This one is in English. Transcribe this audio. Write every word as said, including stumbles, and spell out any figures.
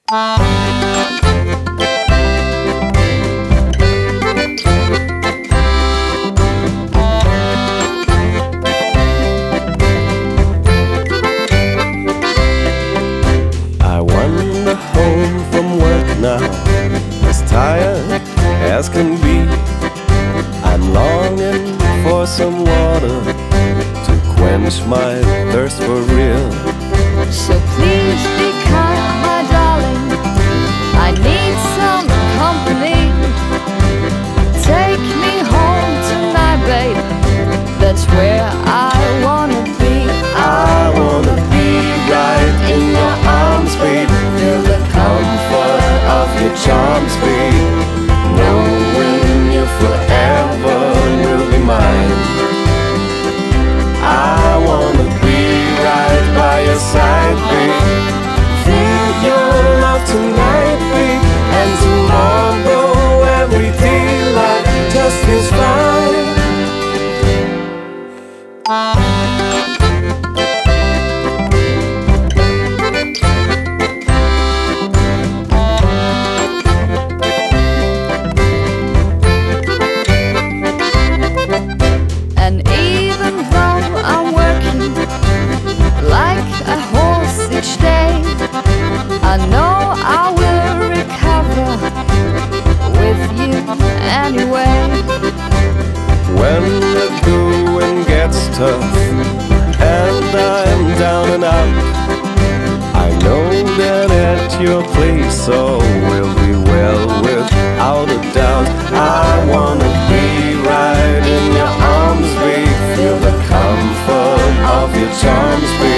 I wander home from work now, as tired as can be. I'm longing for some water to quench my thirst for real. So please be kind, my darling, I need some company. Take me home tonight, babe, that's where I wanna be. I wanna be right in your arms, babe. Feel the comfort of your charms, babe. Knowing you forever will be mine. I wanna be right by your side, babe. Feel your love tonight, babe. And tomorrow every daylight just feels fine. And even though I'm working like a horse each day, I know I will recover with you anyway. When the going gets tough and I'm down and out, I know that at your place all will be well without a doubt. I wanna be right in your arms, babe. Feel the comfort of your charms, babe.